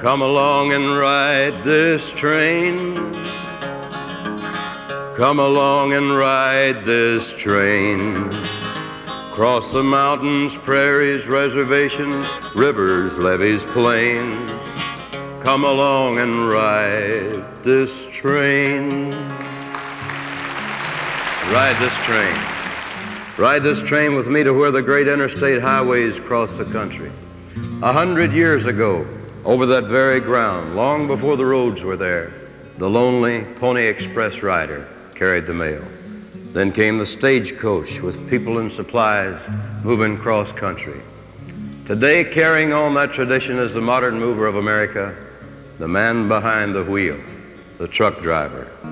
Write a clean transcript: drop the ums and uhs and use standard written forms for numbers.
Come along and ride this train. Come along and ride this train. Cross the mountains, prairies, reservations, rivers, levees, plains. Come along and ride this train. Ride this train. Ride this train with me to where the great interstate highways cross the country. 100 years ago, over that very ground, long before the roads were there, the lonely Pony Express rider carried the mail. Then came the stagecoach with people and supplies moving cross country. Today, carrying on that tradition is the modern mover of America, the man behind the wheel, the truck driver.